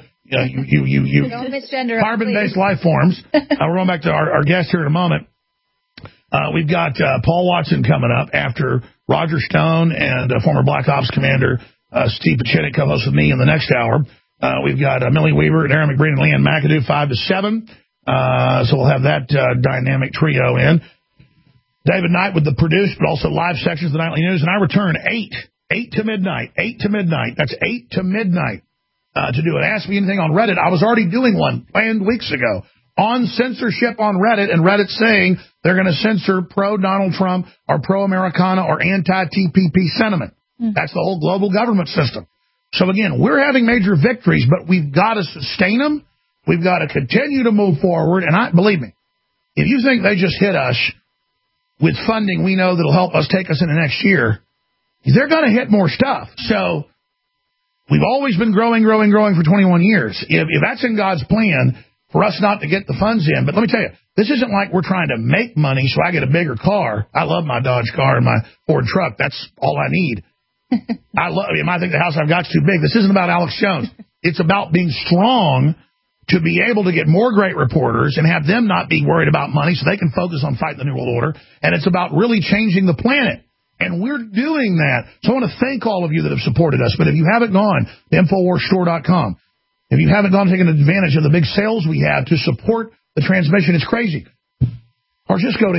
You carbon-based life forms. We're going back to our guest here in a moment. We've got Paul Watson coming up after Roger Stone and former Black Ops commander Steve Pachinik co-host with me in the next hour. We've got Millie Weaver and Aaron McBreen and Leanne McAdoo 5 to 7. So we'll have that dynamic trio in. David Knight with the produced but also live sections of the Nightly News. And I return 8 to midnight. That's 8 to midnight to do it. Ask me anything on Reddit. I was already doing one planned weeks ago on censorship on Reddit, and Reddit saying they're going to censor pro-Donald Trump or pro-Americana or anti-TPP sentiment. That's the whole global government system. So, again, we're having major victories, but we've got to sustain them. We've got to continue to move forward. And believe me, if you think they just hit us with funding we know that'll help us take us into next year, they're going to hit more stuff. So we've always been growing for 21 years. If that's in God's plan, for us not to get the funds in. But let me tell you, this isn't like we're trying to make money so I get a bigger car. I love my Dodge car and my Ford truck. That's all I need. You might think the house I've got's too big. This isn't about Alex Jones. It's about being strong to be able to get more great reporters and have them not be worried about money so they can focus on fighting the New World Order. And it's about really changing the planet. And we're doing that. So I want to thank all of you that have supported us. But if you haven't gone to InfoWarsStore.com, if you haven't gone taken advantage of the big sales we have to support the transmission, it's crazy. Or just go to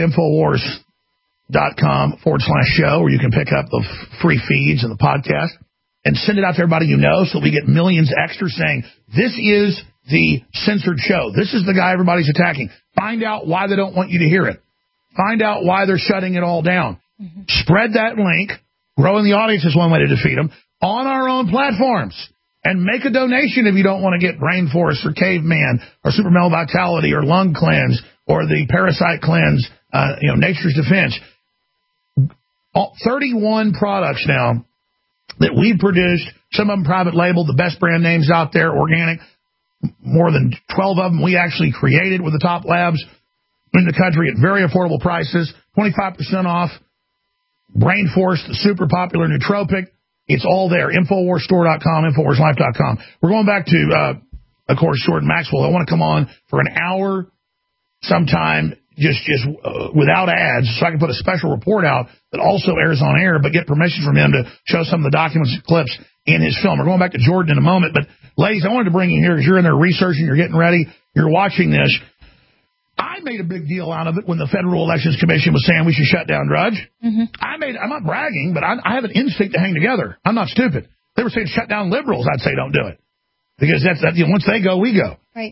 InfoWars.com/show where you can pick up the free feeds and the podcast and send it out to everybody you know so we get millions extra saying, this is the censored show. This is the guy everybody's attacking. Find out why they don't want you to hear it. Find out why they're shutting it all down. Mm-hmm. Spread that link. Growing the audience is one way to defeat them on our own platforms. And make a donation if you don't want to get Brain Force or Caveman or Super Male Vitality or Lung Cleanse or the Parasite Cleanse, Nature's Defense. 31 products now that we've produced, some of them private label, the best brand names out there, organic. More than 12 of them we actually created with the top labs in the country at very affordable prices, 25% off. Brain Force, the super popular nootropic. It's all there. InfoWarsStore.com, InfoWarsLife.com. We're going back to, of course, Jordan Maxwell. I want to come on for an hour sometime just without ads so I can put a special report out that also airs on air, but get permission from him to show some of the documents and clips in his film. We're going back to Jordan in a moment. But, ladies, I wanted to bring you here because you're in there researching, you're getting ready, you're watching this. I made a big deal out of it when the Federal Elections Commission was saying we should shut down Drudge. Mm-hmm. I'm not bragging, but I have an instinct to hang together. I'm not stupid. They were saying shut down liberals. I'd say don't do it. Because that's once they go, we go. Right.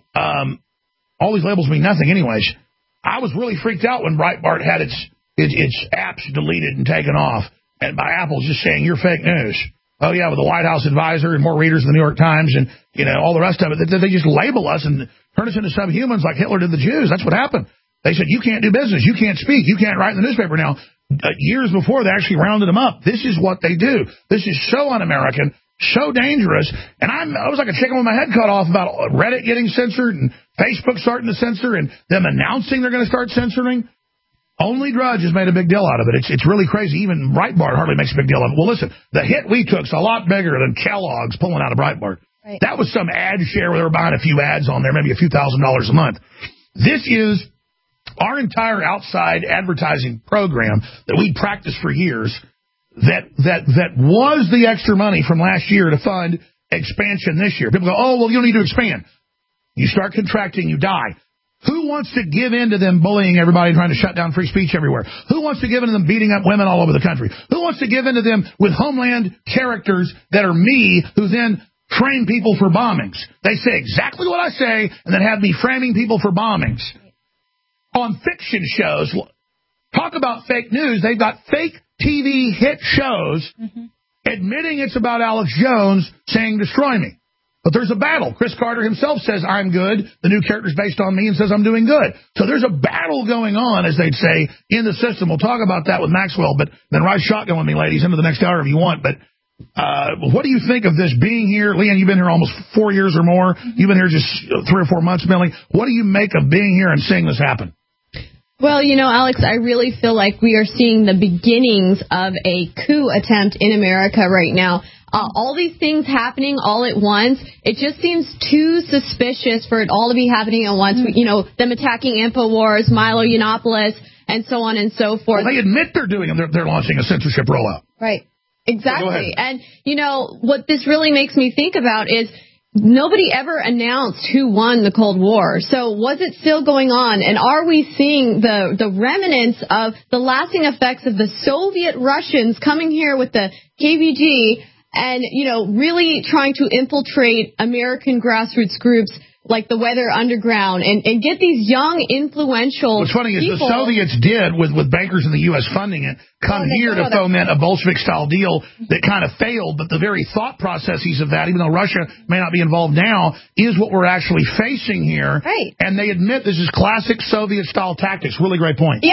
All these labels mean nothing anyways. I was really freaked out when Breitbart had its apps deleted and taken off, and by Apple just saying you're fake news. Oh, yeah, with the White House advisor and more readers than the New York Times and, all the rest of it. They just label us and turn us into subhumans like Hitler did the Jews. That's what happened. They said, you can't do business. You can't speak. You can't write in the newspaper. Now, years before, they actually rounded them up. This is what they do. This is so un-American, so dangerous. And I was like a chicken with my head cut off about Reddit getting censored and Facebook starting to censor and them announcing they're going to start censoring. Only Drudge has made a big deal out of it. It's really crazy. Even Breitbart hardly makes a big deal of it. Well, listen, the hit we took's a lot bigger than Kellogg's pulling out of Breitbart. Right. That was some ad share where they were buying a few ads on there, maybe a few $1,000s a month. This is our entire outside advertising program that we practiced for years that was the extra money from last year to fund expansion this year. People go, oh, well, you don't need to expand. You start contracting, you die. Who wants to give in to them bullying everybody and trying to shut down free speech everywhere? Who wants to give in to them beating up women all over the country? Who wants to give in to them with Homeland characters that are me who then train people for bombings? They say exactly what I say and then have me framing people for bombings. On fiction shows, talk about fake news. They've got fake TV hit shows admitting it's about Alex Jones saying destroy me. But there's a battle. Chris Carter himself says, I'm good. The new character's based on me and says I'm doing good. So there's a battle going on, as they'd say, in the system. We'll talk about that with Maxwell, but then ride shotgun with me, ladies, into the next hour if you want. But what do you think of this being here? Leanne, you've been here almost 4 years or more. You've been here just 3 or 4 months, Millie. What do you make of being here and seeing this happen? Well, Alex, I really feel like we are seeing the beginnings of a coup attempt in America right now. All these things happening all at once, it just seems too suspicious for it all to be happening at once. Them attacking InfoWars, Milo Yiannopoulos, and so on and so forth. Well, they admit they're doing it. They're launching a censorship rollout. Right. Exactly. And, what this really makes me think about is nobody ever announced who won the Cold War. So was it still going on? And are we seeing the remnants of the lasting effects of the Soviet Russians coming here with the KGB and, really trying to infiltrate American grassroots groups like the Weather Underground and get these young, influential What's funny people. Is the Soviets did, with bankers in the U.S. funding it, come here to foment a Bolshevik-style deal that kind of failed, but the very thought processes of that, even though Russia may not be involved now, is what we're actually facing here. Right. And they admit this is classic Soviet-style tactics. Really great point. Yeah.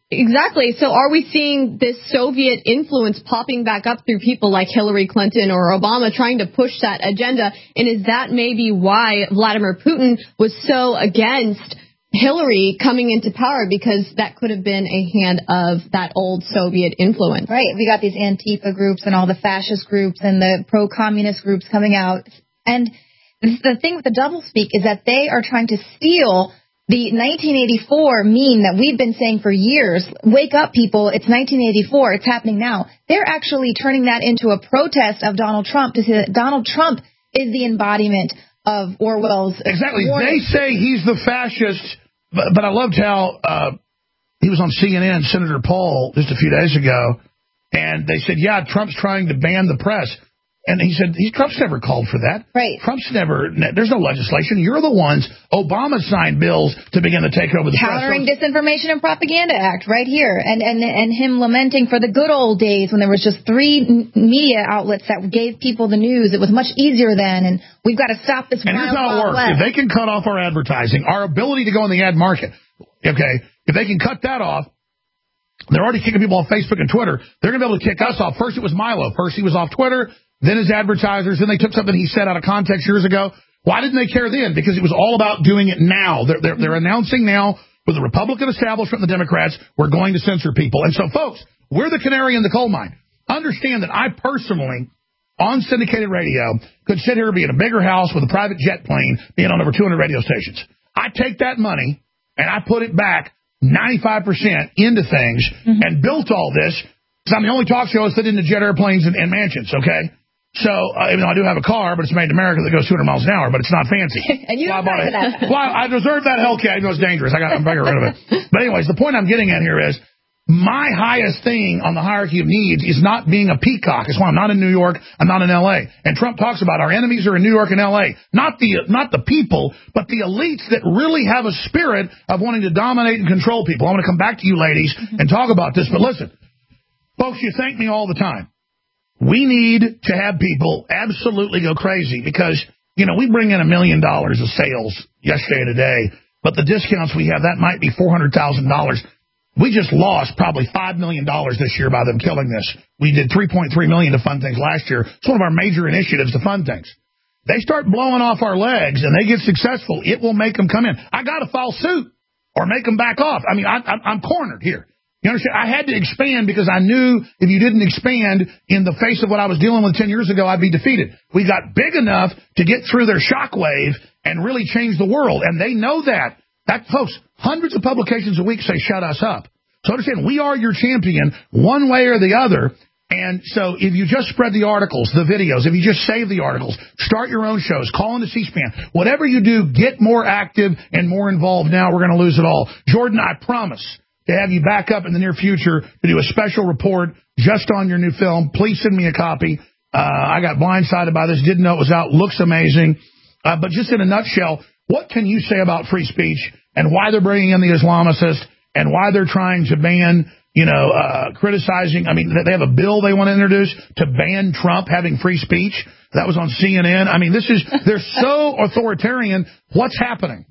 Exactly. So are we seeing this Soviet influence popping back up through people like Hillary Clinton or Obama trying to push that agenda? And is that maybe why Vladimir Putin was so against Hillary coming into power, because that could have been a hand of that old Soviet influence? Right. We got these Antifa groups and all the fascist groups and the pro-communist groups coming out. And the thing with the doublespeak is that they are trying to steal the 1984 meme that we've been saying for years. Wake up, people. It's 1984. It's happening now. They're actually turning that into a protest of Donald Trump to say that Donald Trump is the embodiment of Orwell's. Exactly. warning. They say he's the fascist, but I loved how he was on CNN, Senator Paul, just a few days ago, and they said, yeah, Trump's trying to ban the press. And he said, Trump's never called for that. Right. There's no legislation. You're the ones. Obama signed bills to begin to take over the Countering press. Disinformation and Propaganda Act right here. And him lamenting for the good old days when there was just 3 media outlets that gave people the news. It was much easier then, and we've got to stop this. And here's how it works. If they can cut off our advertising, our ability to go in the ad market, okay, if they can cut that off, they're already kicking people off Facebook and Twitter. They're going to be able to kick us off. First it was Milo. First he was off Twitter. Then his advertisers, then they took something he said out of context years ago. Why didn't they care then? Because it was all about doing it now. They're announcing now with the Republican establishment and the Democrats, we're going to censor people. And so, folks, we're the canary in the coal mine. Understand that I personally, on syndicated radio, could sit here and be in a bigger house with a private jet plane, being on over 200 radio stations. I take that money and I put it back 95% into things and built all this, because I'm the only talk show that into jet airplanes and mansions, okay? So, even though I do have a car, but it's made in America that goes 200 miles an hour, but it's not fancy. And you bought it. Well, I deserve that Hellcat, even though it's dangerous. I'm rid of it. But anyways, the point I'm getting at here is my highest thing on the hierarchy of needs is not being a peacock. That's why I'm not in New York. I'm not in L.A. And Trump talks about our enemies are in New York and L.A. Not the people, but the elites that really have a spirit of wanting to dominate and control people. I'm going to come back to you ladies and talk about this. But listen, folks, you thank me all the time. We need to have people absolutely go crazy because, we bring in $1 million of sales yesterday and today, but the discounts we have, that might be $400,000. We just lost probably $5 million this year by them killing this. We did $3.3 million to fund things last year. It's one of our major initiatives to fund things. They start blowing off our legs and they get successful, it will make them come in. I got to file suit or make them back off. I mean, I'm cornered here. You understand? I had to expand because I knew if you didn't expand in the face of what I was dealing with 10 years ago, I'd be defeated. We got big enough to get through their shockwave and really change the world. And they know that. Folks, hundreds of publications a week say, shut us up. So understand, we are your champion one way or the other. And so if you just spread the articles, the videos, if you just save the articles, start your own shows, call into C-SPAN, whatever you do, get more active and more involved now. We're going to lose it all. Jordan, I promise to have you back up in the near future to do a special report just on your new film. Please send me a copy. I got blindsided by this, didn't know it was out, looks amazing. But just in a nutshell, what can you say about free speech and why they're bringing in the Islamicists and why they're trying to ban, criticizing? I mean, they have a bill they want to introduce to ban Trump having free speech. That was on CNN. I mean, they're so authoritarian. What's happening?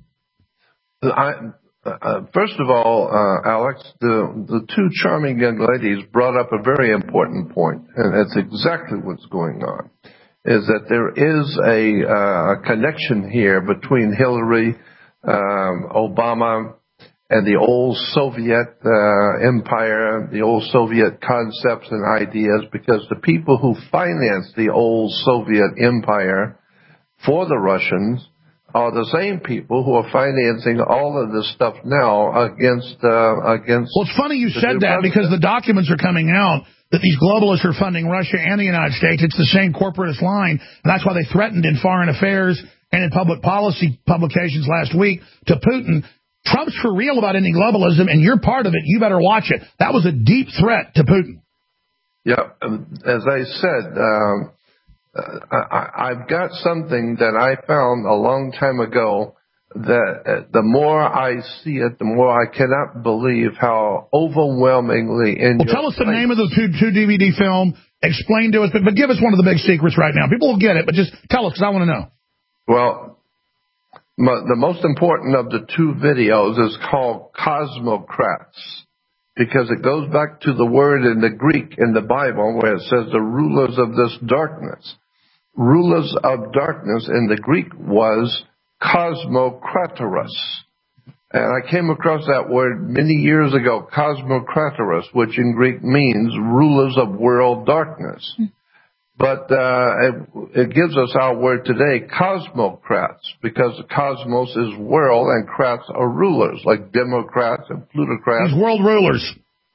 First of all, Alex, the two charming young ladies brought up a very important point, and that's exactly what's going on, is that there is a connection here between Hillary, Obama, and the old Soviet empire, the old Soviet concepts and ideas, because the people who financed the old Soviet empire for the Russians are the same people who are financing all of this stuff now against. Well, it's funny you said that because the documents are coming out that these globalists are funding Russia and the United States. It's the same corporatist line, and that's why they threatened in Foreign Affairs and in public policy publications last week to Putin. Trump's for real about ending globalism, and you're part of it. You better watch it. That was a deep threat to Putin. Yeah, as I said. I've got something that I found a long time ago that the more I see it, the more I cannot believe how overwhelmingly tell us the name of the two DVD film. Explain to us, but give us one of the big secrets right now. People will get it, but just tell us because I want to know. Well, the most important of the two videos is called Cosmocrats. because it goes back to the word in the Greek in the Bible where it says the rulers of this darkness. Rulers of darkness in the Greek was cosmokratoros. And I came across that word many years ago, cosmokratoros, which in Greek means rulers of world darkness. But it gives us our word today, cosmocrats, because the cosmos is world and crats are rulers, like democrats and plutocrats. These world rulers.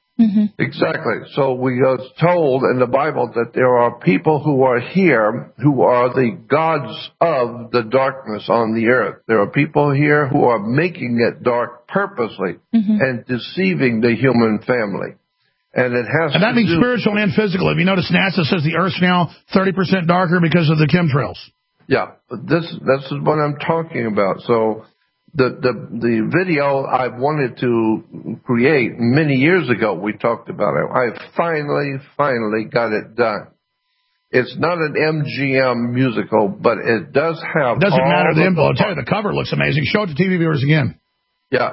Exactly. So we are told in the Bible that there are people who are here who are the gods of the darkness on the earth. There are people here who are making it dark purposely and deceiving the human family. And it has and that means spiritual and physical. Have you noticed NASA says the Earth's now 30% darker because of the chemtrails? Yeah, this is what I'm talking about. So the video I wanted to create many years ago, we talked about it. I finally got it done. It's not an MGM musical, but it does have. It doesn't matter the info. I'll tell you, the cover looks amazing. Show it to TV viewers again. Yeah,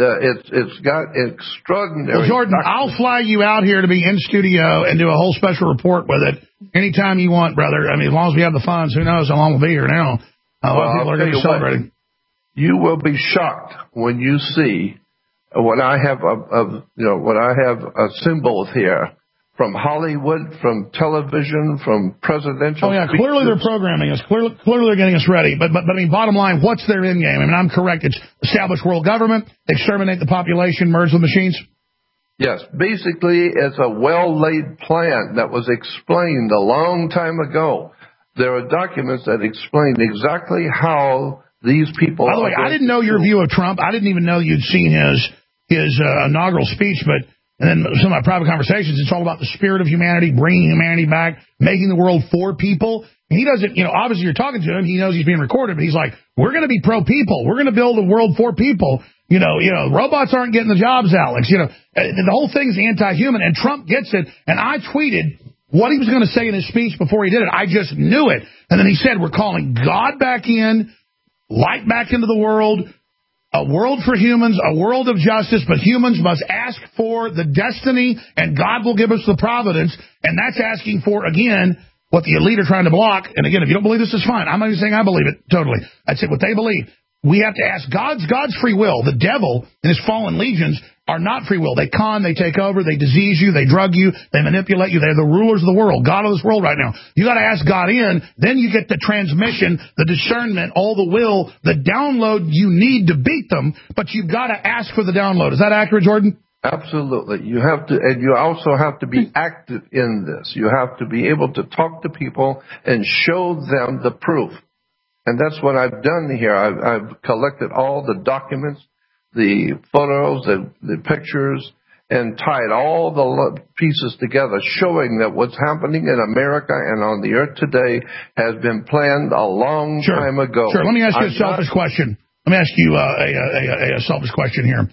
it's got extraordinary. Well, Jordan, I'll fly you out here to be in studio and do a whole special report with it anytime you want, brother. I mean, as long as we have the funds, who knows how long we'll be here now. A lot of people are going to be celebrating. You will be shocked when you see what I have what I have assembled here from Hollywood, from television, from presidential. Oh yeah, clearly they're programming us. Clearly they're getting us ready. But I mean, bottom line, what's their end game? I mean, I'm correct. It's establish world government, exterminate the population, merge with machines. Yes, basically, it's a well-laid plan that was explained a long time ago. There are documents that explain exactly how these people. By the way, I didn't know your view of Trump. I didn't even know you'd seen his inaugural speech, but. And then some of my private conversations, it's all about the spirit of humanity, bringing humanity back, making the world for people. And he doesn't, obviously you're talking to him. He knows he's being recorded, but he's like, we're going to be pro-people. We're going to build a world for people. Robots aren't getting the jobs, Alex. The whole thing's anti-human, and Trump gets it. And I tweeted what he was going to say in his speech before he did it. I just knew it. And then he said, we're calling God back in, light back into the world, a world for humans, a world of justice, but humans must ask for the destiny, and God will give us the providence. And that's asking for, again, what the elite are trying to block. And again, if you don't believe this, is fine. I'm not even saying I believe it totally. That's it, what they believe. We have to ask God's free will. The devil and his fallen legions are not free will. They con, they take over, they disease you, they drug you, they manipulate you. They're the rulers of the world, God of this world right now. You got to ask God in, then you get the transmission, the discernment, all the will, the download you need to beat them, but you've got to ask for the download. Is that accurate, Jordan? Absolutely. You have to, and you also have to be active in this. You have to be able to talk to people and show them the proof. And that's what I've done here. I've collected all the documents, the photos, the pictures, and tied all the pieces together, showing that what's happening in America and on the earth today has been planned a long time ago. Sure. Let me ask you a selfish question. Let me ask you a selfish question here.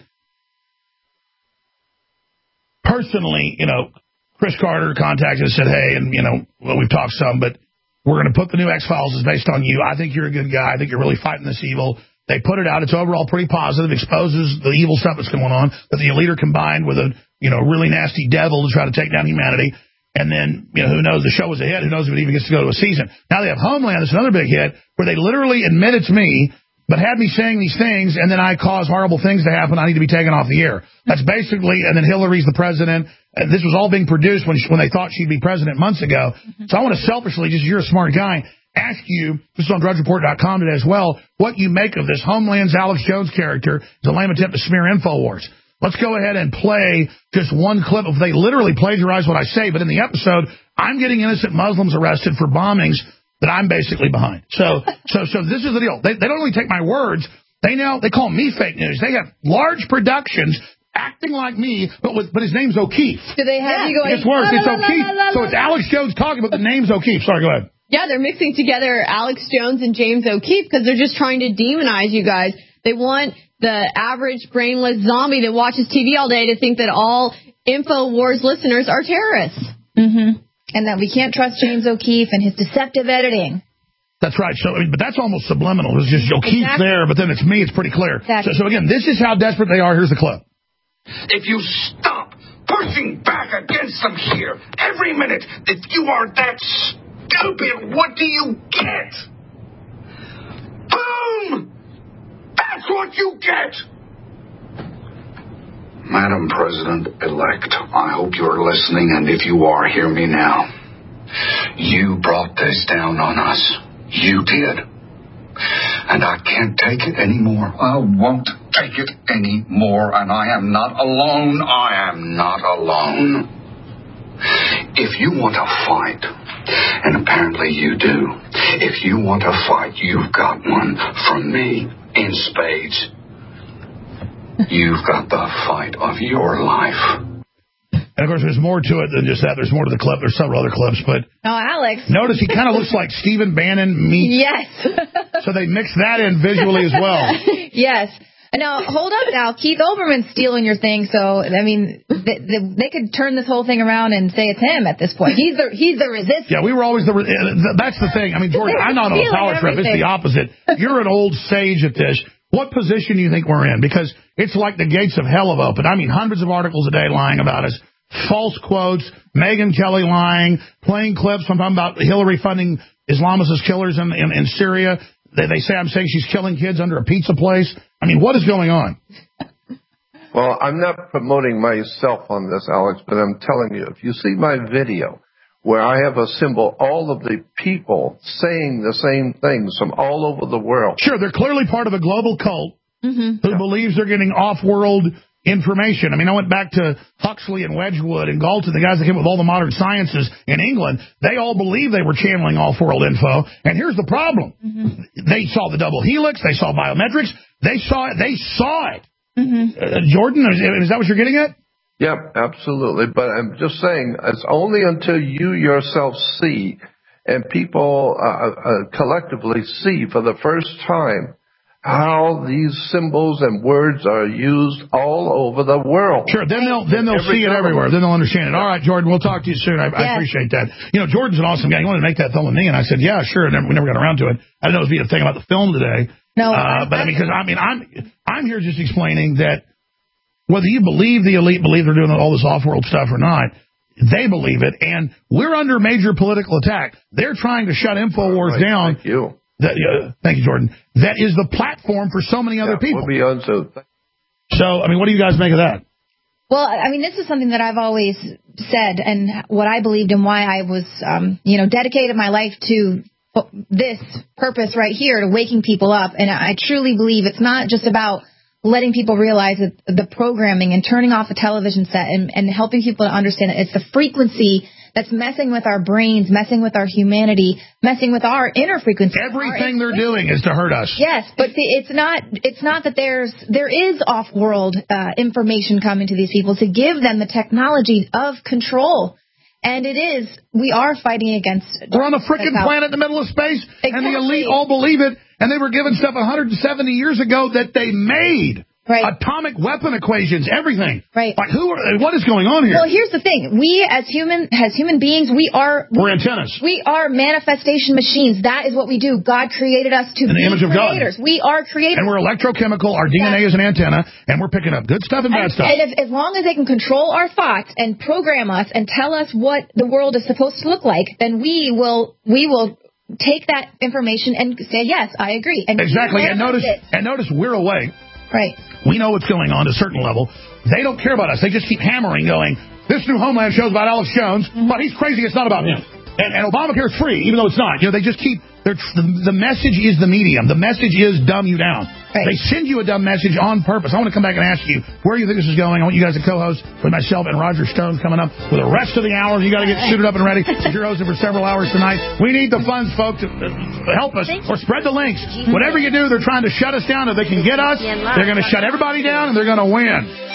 Personally, Chris Carter contacted us and said, hey, and, we've talked some, but we're going to put the new X-Files is based on you. I think you're a good guy. I think you're really fighting this evil. They put it out. It's overall pretty positive, exposes the evil stuff that's going on, that the elite are combined with a, really nasty devil to try to take down humanity. And then, who knows, the show was a hit. Who knows if it even gets to go to a season. Now they have Homeland. It's another big hit where they literally admit it's me, but had me saying these things, and then I cause horrible things to happen. I need to be taken off the air. That's basically, and then Hillary's the president. And this was all being produced when they thought she'd be president months ago. So I want to selfishly, just you're a smart guy, ask you, this is on DrudgeReport.com today as well, what you make of this. Homeland's Alex Jones character is a lame attempt to smear InfoWars. Let's go ahead and play just one clip of they literally plagiarize what I say, but in the episode, I'm getting innocent Muslims arrested for bombings that I'm basically behind. So this is the deal. They don't only take my words, they call me fake news. They have large productions acting like me, but his name's O'Keefe. Do they have you going? It's worse. It's O'Keefe. So it's Alex Jones talking, but the name's O'Keefe. Sorry, go ahead. Yeah, they're mixing together Alex Jones and James O'Keefe because they're just trying to demonize you guys. They want the average brainless zombie that watches TV all day to think that all InfoWars listeners are terrorists. Mm-hmm. And that we can't trust James O'Keefe and his deceptive editing. That's right. So, but that's almost subliminal. It's just O'Keefe there, but then it's me. It's pretty clear. Exactly. So again, this is how desperate they are. Here's the clip. If you stop pushing back against them here every minute. If you are that stupid, what do you get? Boom! That's what you get! Madam President-elect, I hope you're listening, and if you are, hear me now. You brought this down on us. You did. And I can't take it anymore. I won't take it anymore, and I am not alone. I am not alone. If you want to fight, and apparently you do, if you want to fight, you've got one from me in spades. You've got the fight of your life. And, of course, there's more to it than just that. There's more to the clip. There's several other clips. But Alex. Notice he kind of looks like Stephen Bannon meets. Yes. So they mix that in visually as well. Yes. Now, hold up now. Keith Olbermann's stealing your thing. So, I mean, they could turn this whole thing around and say it's him at this point. He's the resistance. Yeah, we were always that's the thing. I mean, Jordan, I'm not on a power trip. It's the opposite. You're an old sage at this. What position do you think we're in? Because it's like the gates of hell have opened. I mean, hundreds of articles a day lying about us. False quotes, Megyn Kelly lying, playing clips. I'm talking about Hillary funding Islamist killers in Syria. They say I'm saying she's killing kids under a pizza place. I mean, what is going on? Well, I'm not promoting myself on this, Alex, but I'm telling you, if you see my video where I have a symbol, all of the people saying the same things from all over the world. Sure, they're clearly part of a global cult who believes they're getting off-world information. I mean, I went back to Huxley and Wedgwood and Galton, the guys that came up with all the modern sciences in England. They all believed they were channeling off-world info. And here's the problem. They saw the double helix. They saw biometrics. They saw it. They saw it. Jordan, is that what you're getting at? Yep, absolutely. But I'm just saying, it's only until you yourself see and people collectively see for the first time how these symbols and words are used all over the world. Sure, then they'll see it everywhere. Then they'll understand it. All right, Jordan, we'll talk to you soon. I appreciate that. You know, Jordan's an awesome guy. He wanted to make that film with me, and I said, yeah, sure. We never got around to it. I didn't know it was be a thing about the film today. No, but because I'm here just explaining that whether you believe the elite believe they're doing all this off-world stuff or not, they believe it, and we're under major political attack. They're trying to shut InfoWars down. Thank you. Thank you, Jordan. That is the platform for so many other people. So, I mean, what do you guys make of that? Well, I mean, this is something that I've always said and what I believed and why I was, dedicated my life to this purpose right here, to waking people up. And I truly believe it's not just about letting people realize that the programming and turning off the television set and helping people to understand that it's the frequency that's messing with our brains, messing with our humanity, messing with our inner frequency. Everything they're doing is to hurt us. Yes, but it's not that there is off-world information coming to these people to give them the technology of control. And we are fighting against... We're on a frickin' planet in the middle of space, and the elite all believe it, and they were given stuff 170 years ago that they made. Right. Atomic weapon equations, everything. Right. Like what is going on here? Well, here's the thing. We as human beings, we're antennas. We are manifestation machines. That is what we do. God created us to be image creators. Of God. We are creators. And we're electrochemical. Our DNA is an antenna, and we're picking up good stuff and bad stuff. And as long as they can control our thoughts and program us and tell us what the world is supposed to look like, then we will take that information and say, yes, I agree. And exactly. And notice we're awake. Right. We know what's going on to a certain level. They don't care about us. They just keep hammering, going, this new Homeland show's about Alex Jones, but he's crazy. It's not about him. And Obamacare is free, even though it's not. You know, they just keep... The message is the medium. The message is dumb you down. Right. They send you a dumb message on purpose. I want to come back and ask you, where do you think this is going? I want you guys to co-host with myself and Roger Stone coming up for the rest of the hour. You got to get suited up and ready. You're hosting for several hours tonight. We need the funds, folks, to help us or spread the links. Whatever you do, they're trying to shut us down. If they can get us, they're going to shut everybody down, and they're going to win.